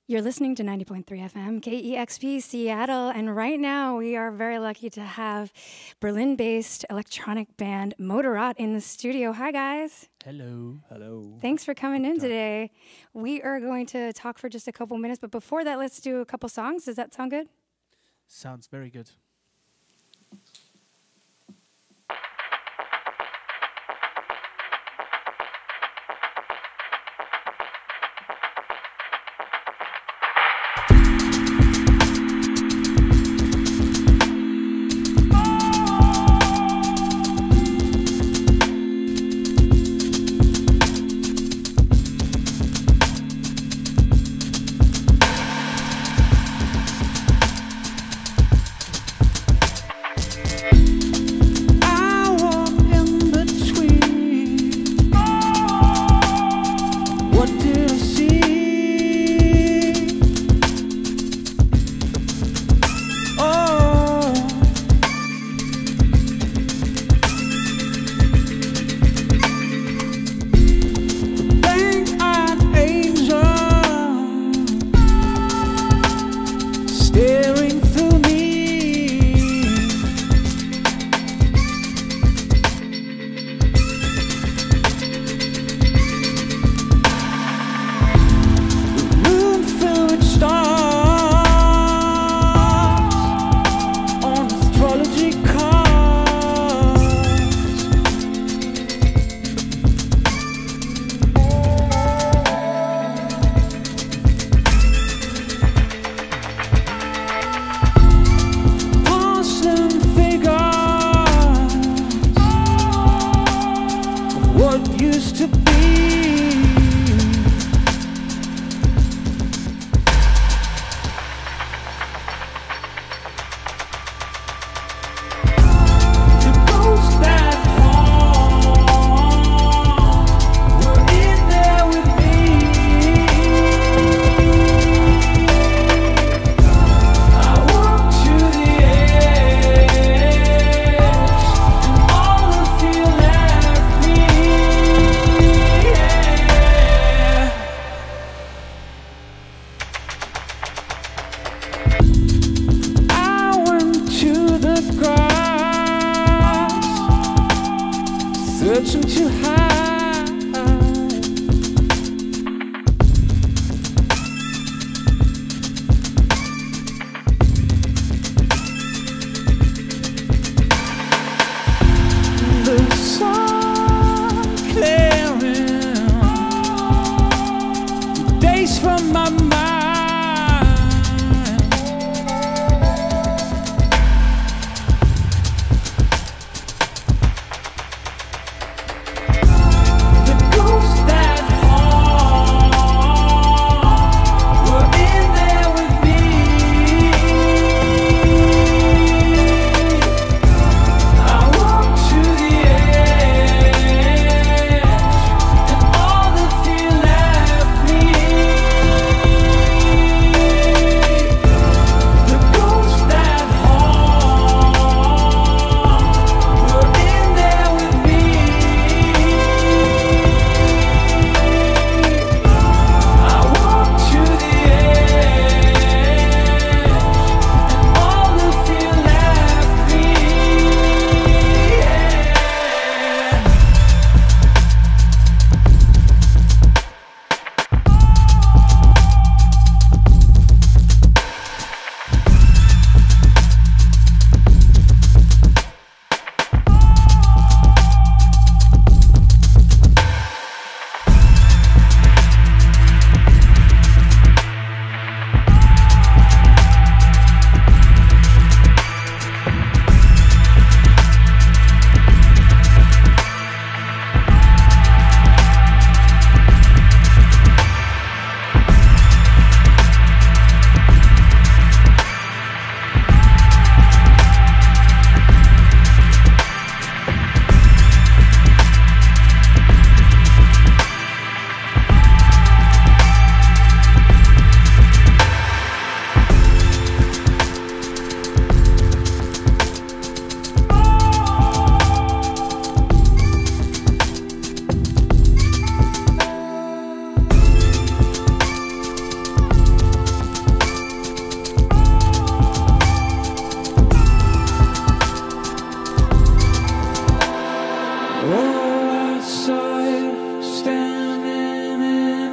You're listening to 90.3 FM, KEXP Seattle, and right now we are very lucky to have Berlin-based electronic band Moderat in the studio. Hi, guys. Hello. Hello. Thanks for coming in today. We are going to talk for just a couple minutes, but before that, let's do a couple songs. Does that sound good? Sounds very good.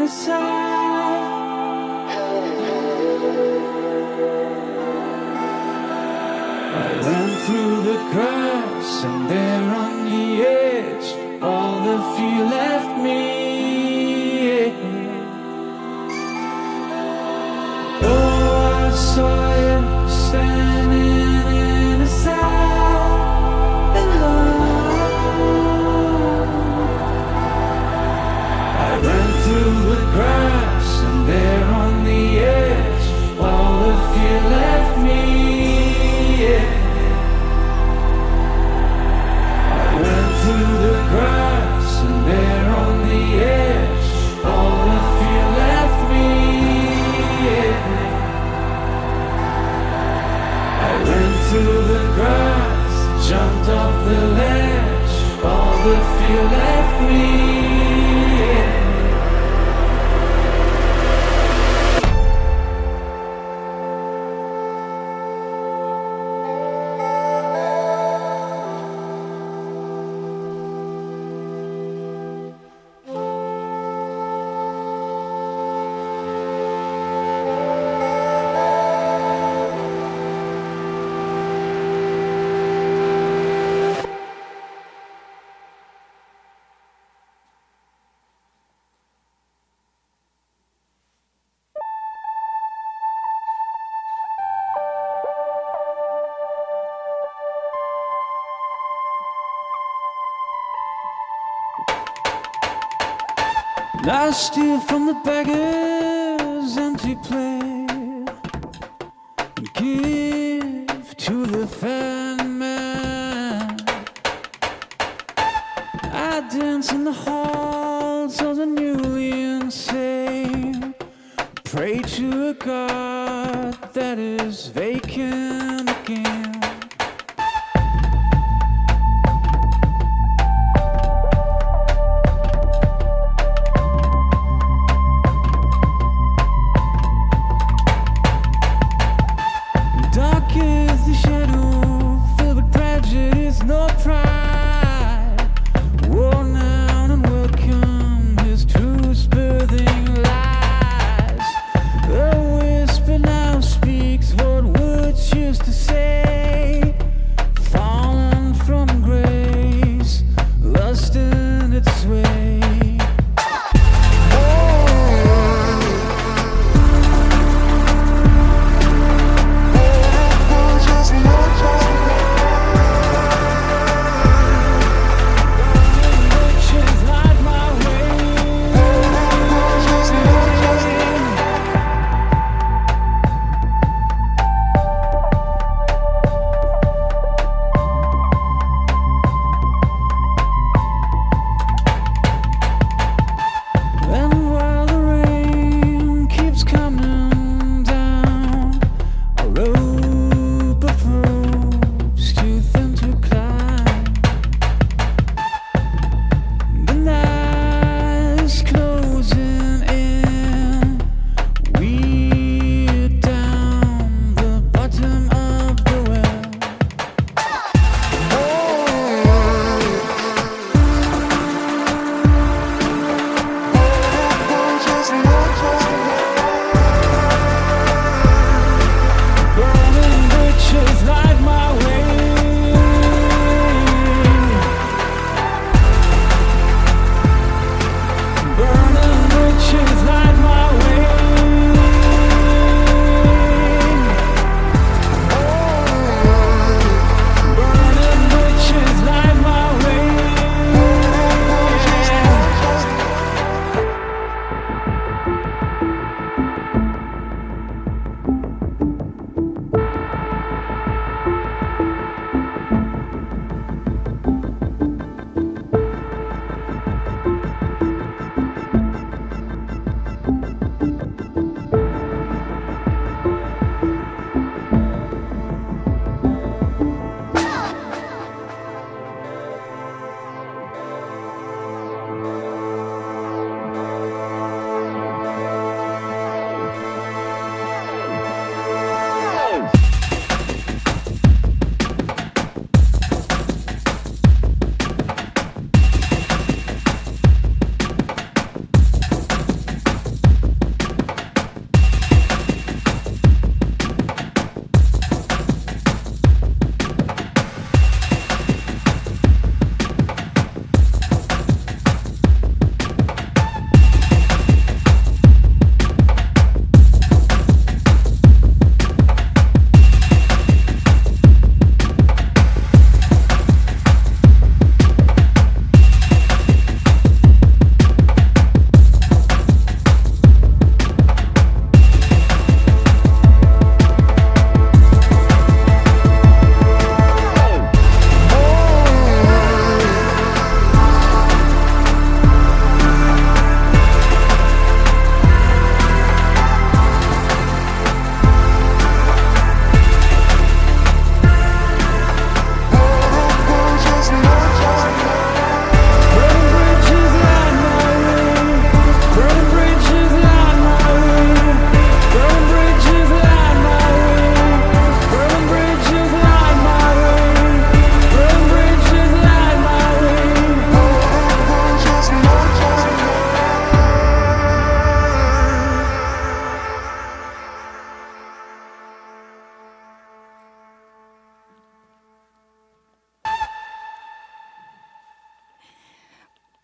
aside. I ran through the cracks, and there on the edge, all the fear left me. Oh, I saw you standing in a silent line. I ran through the cracks, and there on the edge, all the fear left me. I ran through the cracks, and there on the edge, all the fear left me. I ran through the cracks, jumped off the ledge, all the fear left me. I steal from the beggar's empty plate, give to the fat man. I dance in the halls of the newly insane, pray to a God that is vacant again. No pride, worn out and welcome his truth birthing lies. A whisper now speaks what words used to say.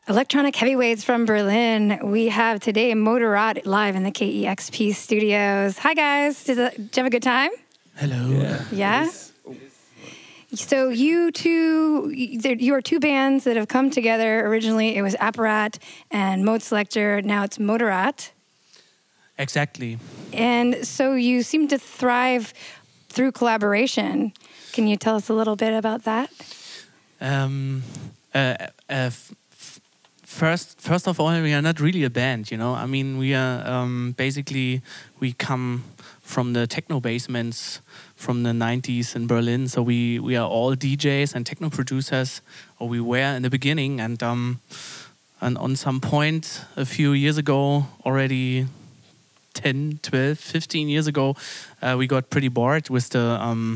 Electronic heavyweights from Berlin. We have today Moderat live in the KEXP studios. Hi, guys. Did you have a good time? Hello. Yeah? So you are two bands that have come together. Originally, it was Apparat and Mode Selector. Now it's Moderat. Exactly. And so you seem to thrive through collaboration. Can you tell us a little bit about that? First of all, we are not really a band, you know. I mean, we are basically, we come from the techno basements from the 90s in Berlin. So we are all DJs and techno producers, or we were in the beginning. And on some point a few years ago, already 10, 12, 15 years ago, we got pretty bored with the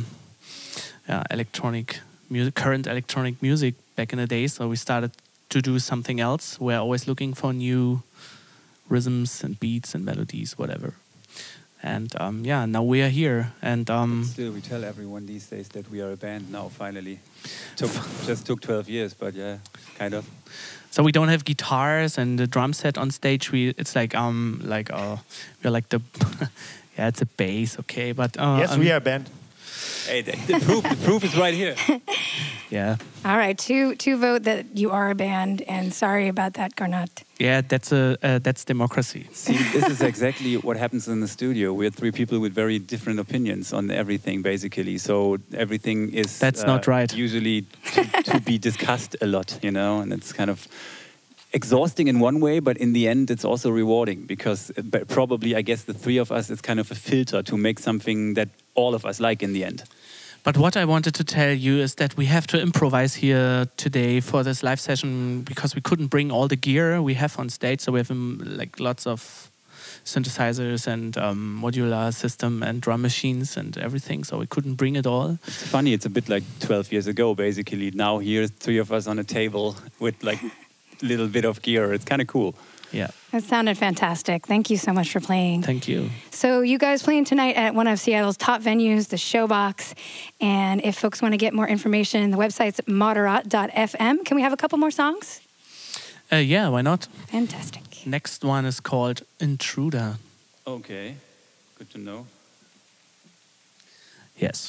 electronic music, current electronic music back in the day. So we started to do something else. We're always looking for new rhythms and beats and melodies, whatever. And now we are here. And still, we tell everyone these days that we are a band now. Finally, just took 12 years, but yeah, kind of. So we don't have guitars and the drum set on stage. It's like we're like the yeah, it's a bass, okay, but yes, we are a band. Hey, the proof is right here. Yeah. All right, two vote that you are a band, and sorry about that, Garnot. Yeah, that's democracy. See, this is exactly what happens in the studio. We're three people with very different opinions on everything, basically. So everything is that's not right. Usually to be discussed a lot, you know, and it's kind of exhausting in one way, but in the end, it's also rewarding because probably, I guess, the three of us is kind of a filter to make something that all of us like in the end. But what I wanted to tell you is that we have to improvise here today for this live session because we couldn't bring all the gear we have on stage. So we have like lots of synthesizers and modular system and drum machines and everything. So we couldn't bring it all. It's funny. It's a bit like 12 years ago, basically. Now here's three of us on a table with like a little bit of gear. It's kind of cool. Yeah. That sounded fantastic. Thank you so much for playing. Thank you. So you guys playing tonight at one of Seattle's top venues, the Showbox. And if folks want to get more information, the website's moderat.fm. Can we have a couple more songs? Yeah, why not? Fantastic. Next one is called Intruder. Okay, good to know. Yes.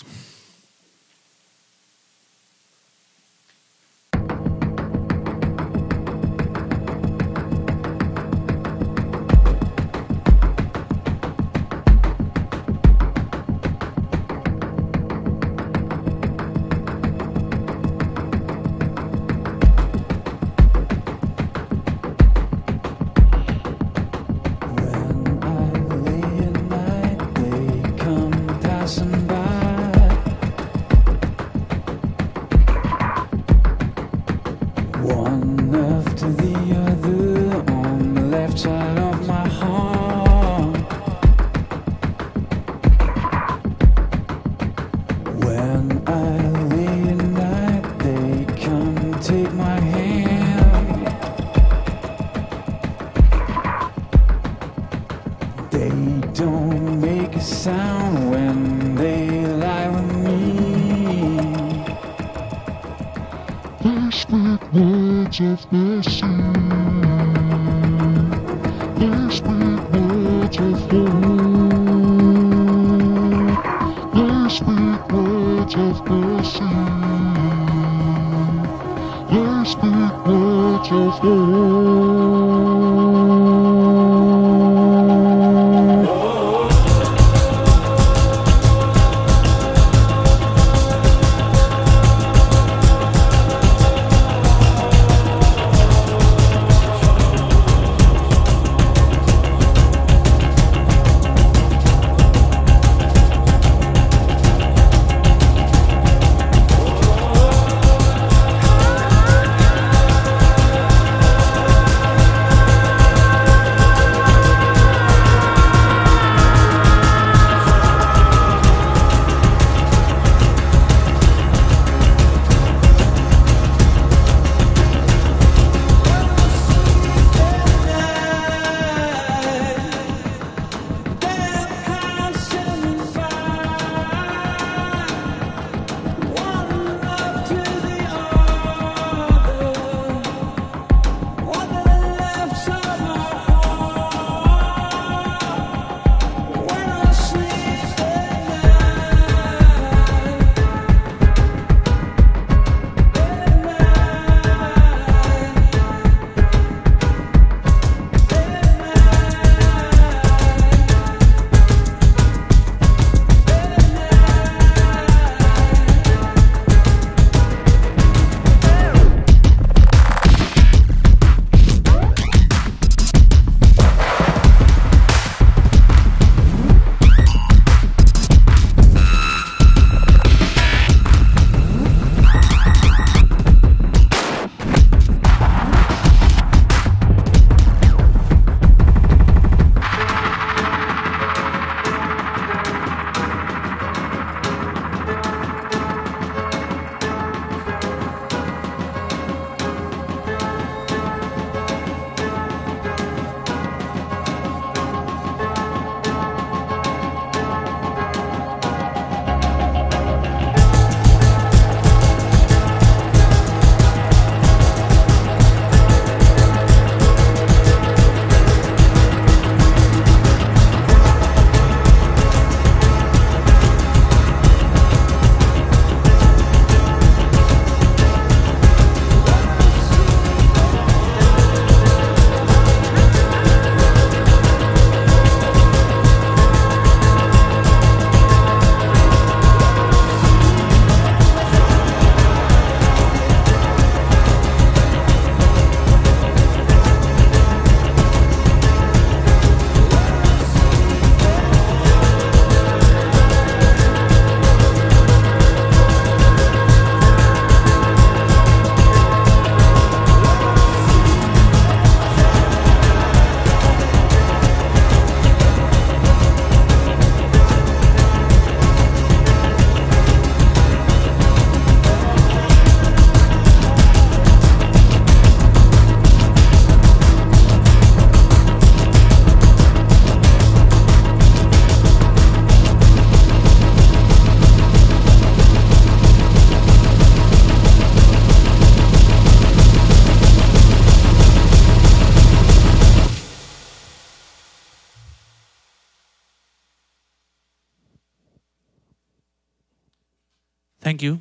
Thank you.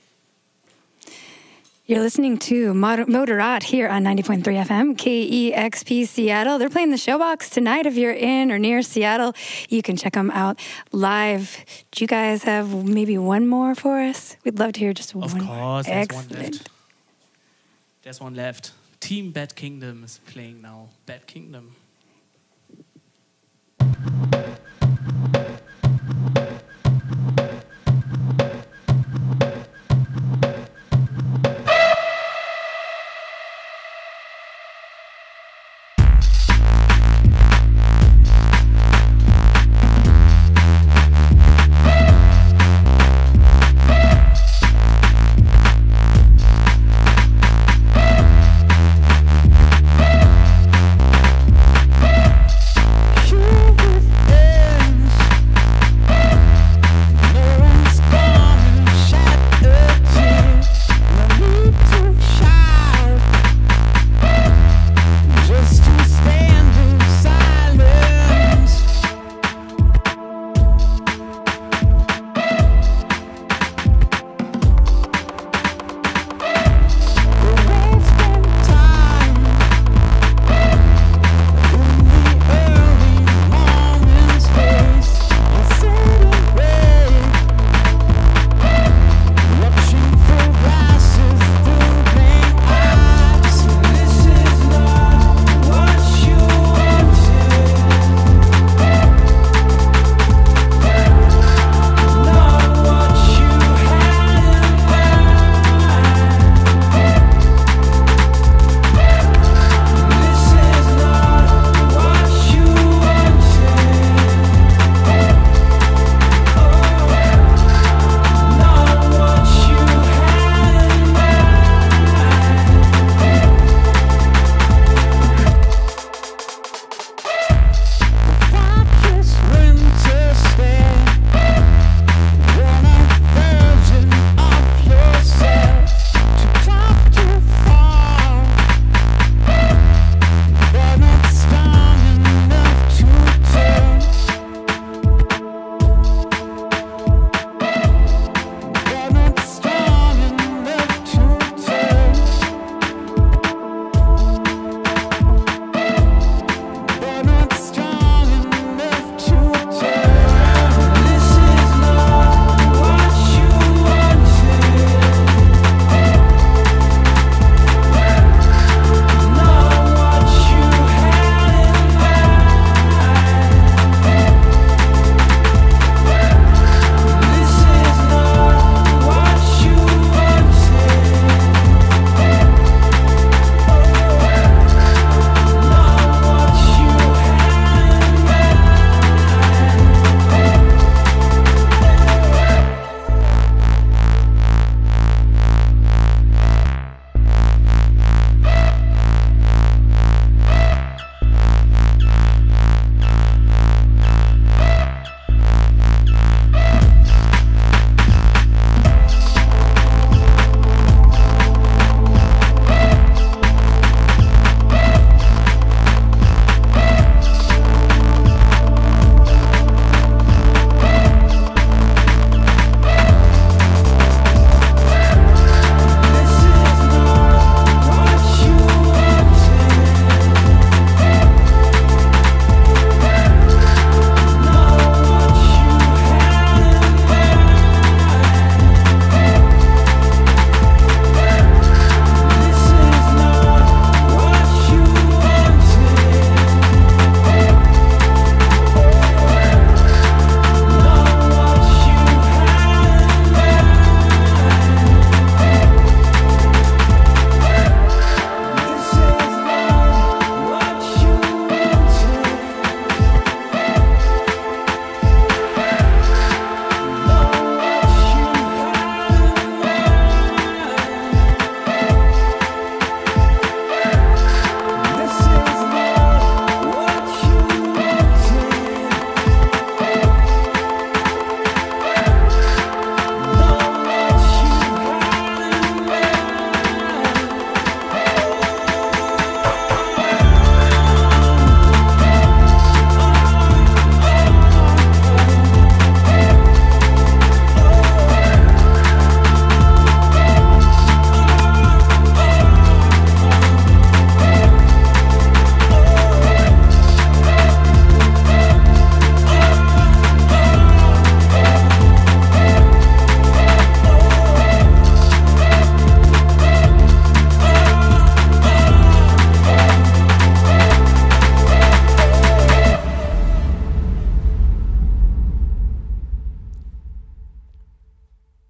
You're listening to Motorrad here on 90.3 FM, KEXP Seattle. They're playing the Showbox tonight. If you're in or near Seattle, you can check them out live. Do you guys have maybe one more for us? We'd love to hear just one more. Of course, there's one Excellent. left. There's one left. Team Bad Kingdom is playing now. Bad Kingdom.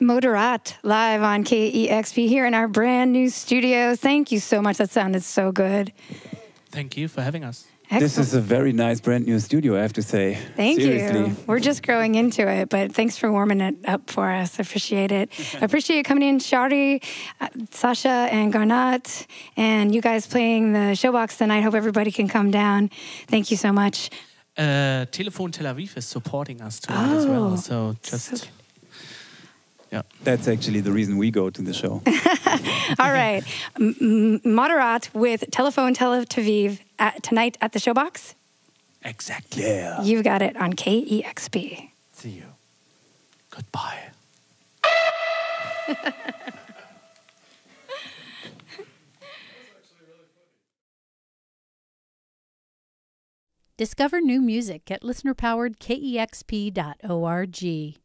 Moderat live on KEXP here in our brand new studio. Thank you so much. That sounded so good. Thank you for having us. Excellent. This is a very nice brand new studio, I have to say. Thank Seriously. you. We're just growing into it, but thanks for warming it up for us. Appreciate it. Appreciate you coming in, Shari, Sasha, and Garnat, and you guys playing the Showbox tonight. Hope everybody can come down. Thank you so much. Telefon Tel Aviv is supporting us tonight as well. So just... Yeah. That's actually the reason we go to the show. All right. Moderat with Telephone Tel Aviv tonight at the Showbox. Exactly. Yeah. You've got it on KEXP. See you. Goodbye. Discover new music at listener-powered KEXP.org.